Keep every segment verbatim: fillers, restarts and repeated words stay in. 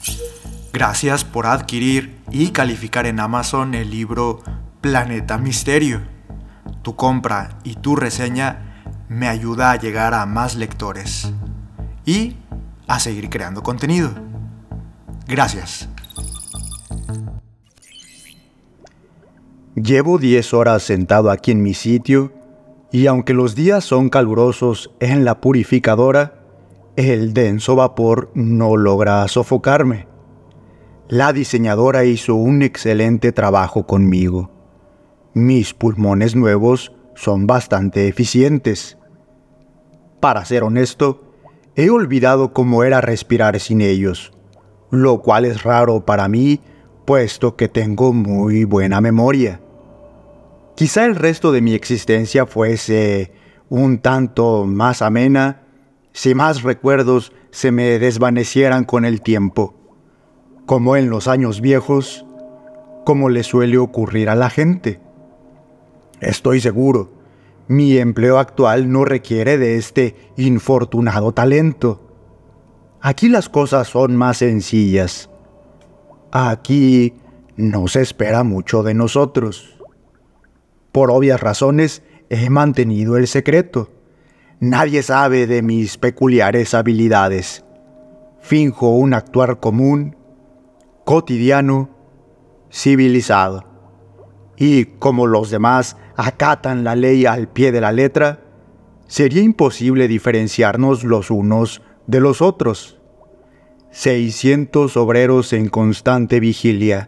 Gracias por adquirir y calificar en Amazon el libro Planeta Misterio. Tu compra y tu reseña me ayuda a llegar a más lectores y a seguir creando contenido. Gracias. Llevo diez horas sentado aquí en mi sitio y aunque los días son calurosos en la purificadora, el denso vapor no logra sofocarme. La diseñadora hizo un excelente trabajo conmigo. Mis pulmones nuevos son bastante eficientes. Para ser honesto, he olvidado cómo era respirar sin ellos, lo cual es raro para mí, puesto que tengo muy buena memoria. Quizá el resto de mi existencia fuese un tanto más amena si más recuerdos se me desvanecieran con el tiempo, como en los años viejos, como le suele ocurrir a la gente. Estoy seguro, mi empleo actual no requiere de este infortunado talento. Aquí las cosas son más sencillas. Aquí no se espera mucho de nosotros. Por obvias razones, he mantenido el secreto. Nadie sabe de mis peculiares habilidades. Finjo un actuar común, cotidiano, civilizado. Y como los demás acatan la ley al pie de la letra, sería imposible diferenciarnos los unos de los otros. seiscientos obreros en constante vigilia.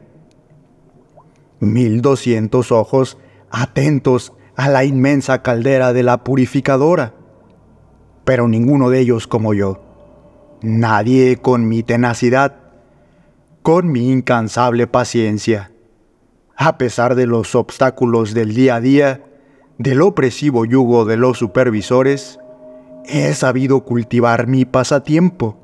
mil doscientos ojos atentos a la inmensa caldera de la purificadora. Pero ninguno de ellos como yo. Nadie con mi tenacidad, con mi incansable paciencia. A pesar de los obstáculos del día a día, del opresivo yugo de los supervisores, he sabido cultivar mi pasatiempo.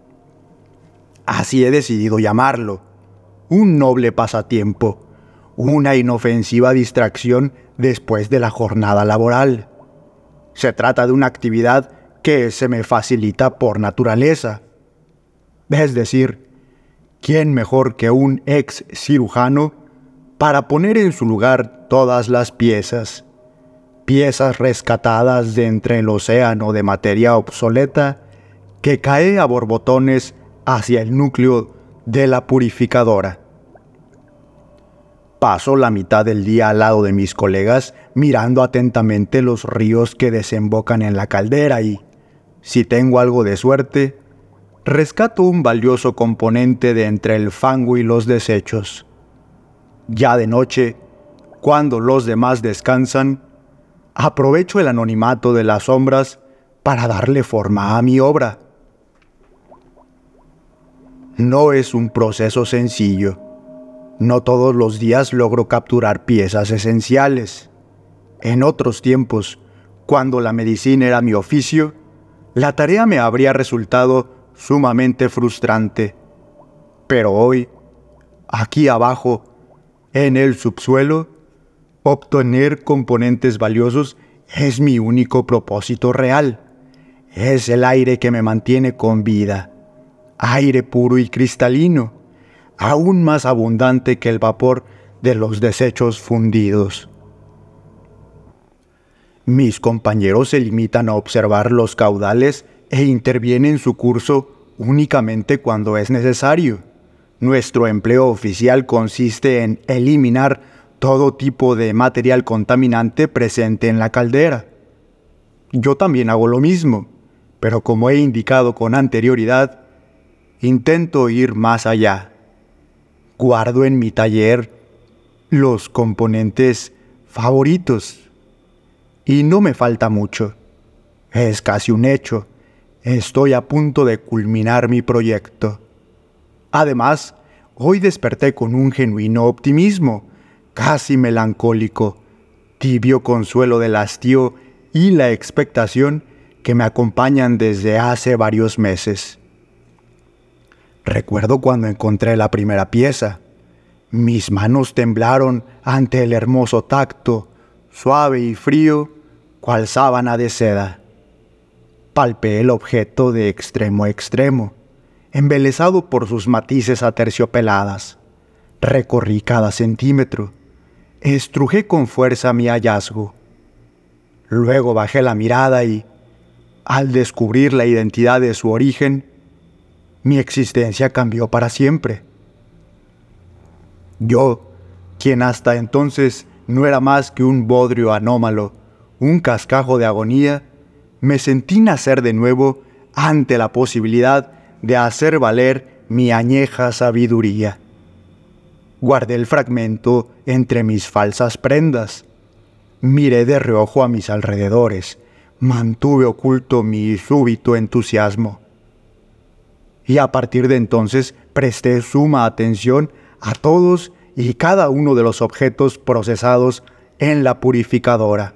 Así he decidido llamarlo, un noble pasatiempo, una inofensiva distracción después de la jornada laboral. Se trata de una actividad que se me facilita por naturaleza. Es decir, ¿quién mejor que un ex cirujano para poner en su lugar todas las piezas? Piezas rescatadas de entre el océano de materia obsoleta que cae a borbotones hacia el núcleo de la purificadora. Paso la mitad del día al lado de mis colegas mirando atentamente los ríos que desembocan en la caldera y, si tengo algo de suerte, rescato un valioso componente de entre el fango y los desechos. Ya de noche, cuando los demás descansan, aprovecho el anonimato de las sombras para darle forma a mi obra. No es un proceso sencillo. No todos los días logro capturar piezas esenciales. En otros tiempos, cuando la medicina era mi oficio, la tarea me habría resultado sumamente frustrante. Pero hoy, aquí abajo, en el subsuelo, obtener componentes valiosos es mi único propósito real. Es el aire que me mantiene con vida. Aire puro y cristalino, aún más abundante que el vapor de los desechos fundidos. Mis compañeros se limitan a observar los caudales e intervienen en su curso únicamente cuando es necesario. Nuestro empleo oficial consiste en eliminar todo tipo de material contaminante presente en la caldera. Yo también hago lo mismo, pero como he indicado con anterioridad, intento ir más allá. Guardo en mi taller los componentes favoritos. Y no me falta mucho. Es casi un hecho. Estoy a punto de culminar mi proyecto. Además, hoy desperté con un genuino optimismo, casi melancólico, tibio consuelo del hastío y la expectación que me acompañan desde hace varios meses. Recuerdo cuando encontré la primera pieza. Mis manos temblaron ante el hermoso tacto, suave y frío, cual sábana de seda. Palpé el objeto de extremo a extremo, embelesado por sus matices aterciopeladas. Recorrí cada centímetro. Estrujé con fuerza mi hallazgo. Luego bajé la mirada y, al descubrir la identidad de su origen, mi existencia cambió para siempre. Yo, quien hasta entonces no era más que un bodrio anómalo, un cascajo de agonía, me sentí nacer de nuevo ante la posibilidad de hacer valer mi añeja sabiduría. Guardé el fragmento entre mis falsas prendas. Miré de reojo a mis alrededores. Mantuve oculto mi súbito entusiasmo. Y a partir de entonces presté suma atención a todos y cada uno de los objetos procesados en la purificadora.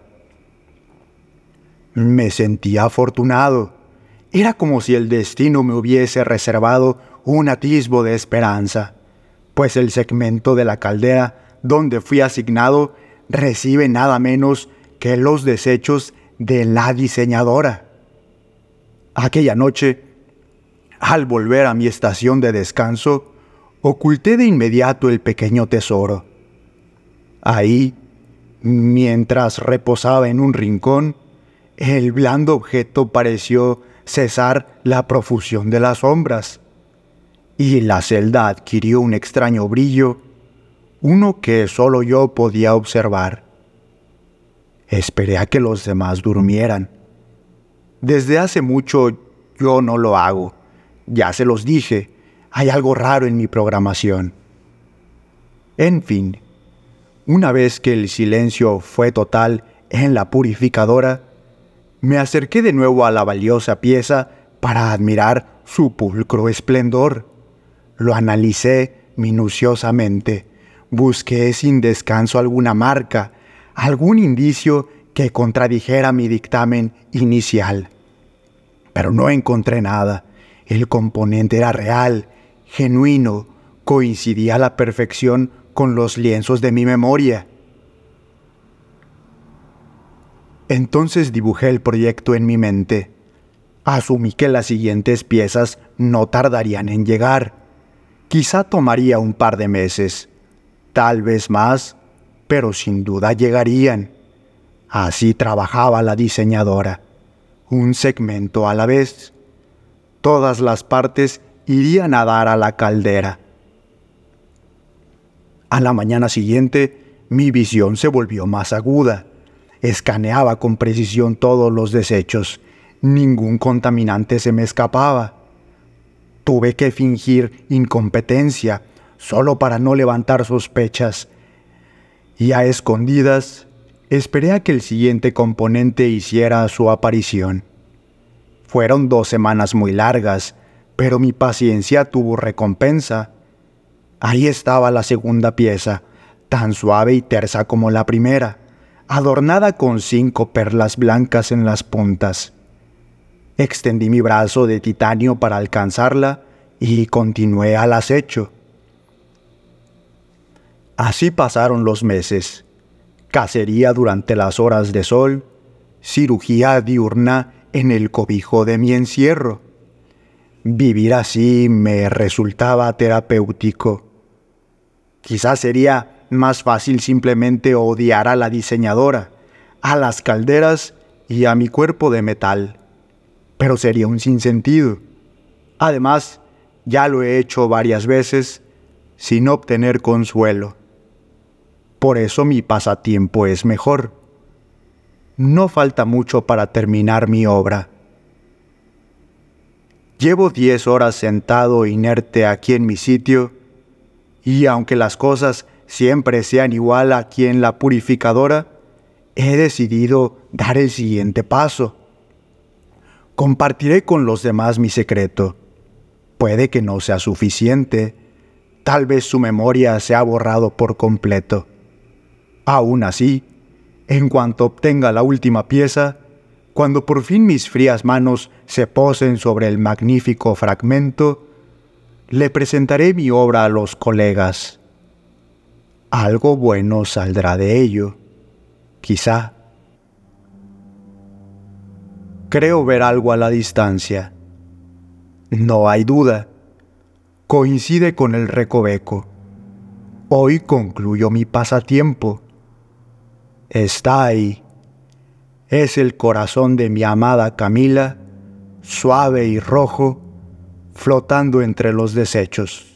Me sentía afortunado. Era como si el destino me hubiese reservado un atisbo de esperanza, pues el segmento de la caldera donde fui asignado recibe nada menos que los desechos de la diseñadora. Aquella noche, al volver a mi estación de descanso, oculté de inmediato el pequeño tesoro. Ahí, mientras reposaba en un rincón, el blando objeto pareció cesar la profusión de las sombras, y la celda adquirió un extraño brillo, uno que solo yo podía observar. Esperé a que los demás durmieran. Desde hace mucho yo no lo hago. Ya se los dije, hay algo raro en mi programación. En fin, una vez que el silencio fue total en la purificadora, me acerqué de nuevo a la valiosa pieza para admirar su pulcro esplendor. Lo analicé minuciosamente. Busqué sin descanso alguna marca, algún indicio que contradijera mi dictamen inicial. Pero no encontré nada. El componente era real, genuino, coincidía a la perfección con los lienzos de mi memoria. Entonces dibujé el proyecto en mi mente. Asumí que las siguientes piezas no tardarían en llegar. Quizá tomaría un par de meses, tal vez más, pero sin duda llegarían. Así trabajaba la diseñadora, un segmento a la vez. Todas las partes irían a dar a la caldera. A la mañana siguiente, mi visión se volvió más aguda. Escaneaba con precisión todos los desechos. Ningún contaminante se me escapaba. Tuve que fingir incompetencia solo para no levantar sospechas. Y a escondidas, esperé a que el siguiente componente hiciera su aparición. Fueron dos semanas muy largas, pero mi paciencia tuvo recompensa. Ahí estaba la segunda pieza, tan suave y tersa como la primera, adornada con cinco perlas blancas en las puntas. Extendí mi brazo de titanio para alcanzarla y continué al acecho. Así pasaron los meses. Cacería durante las horas de sol, cirugía diurna en el cobijo de mi encierro. Vivir así me resultaba terapéutico. Quizás sería más fácil simplemente odiar a la diseñadora, a las calderas y a mi cuerpo de metal. Pero sería un sinsentido. Además, ya lo he hecho varias veces sin obtener consuelo. Por eso mi pasatiempo es mejor. No falta mucho para terminar mi obra. Llevo diez horas sentado inerte aquí en mi sitio, y aunque las cosas siempre sean igual aquí en la purificadora, he decidido dar el siguiente paso. Compartiré con los demás mi secreto. Puede que no sea suficiente. Tal vez su memoria se ha borrado por completo. Aún así, en cuanto obtenga la última pieza, cuando por fin mis frías manos se posen sobre el magnífico fragmento, le presentaré mi obra a los colegas. Algo bueno saldrá de ello, quizá. Creo ver algo a la distancia. No hay duda, coincide con el recoveco. Hoy concluyo mi pasatiempo. Está ahí. Es el corazón de mi amada Camila, suave y rojo, flotando entre los desechos.